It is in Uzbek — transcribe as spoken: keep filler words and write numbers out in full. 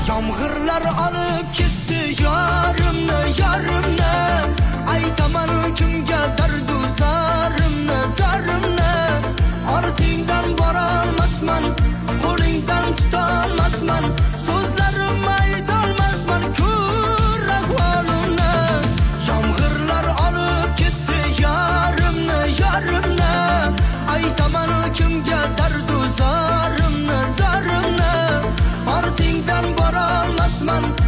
Yomg'irlar olib ketdi yorimni, yorimni. Aytaman kimga dardu zarimni, zarimni. Ortingdan borolmasman, qo'lingdan tutolmasman. So'zlarim aytolmasman ko'r ahvolimni. Yomg'irlar olib ketdi yorimni, yorimni. Aytaman kimga dardu zarimni, zarimni. Ortingdan borolmasman,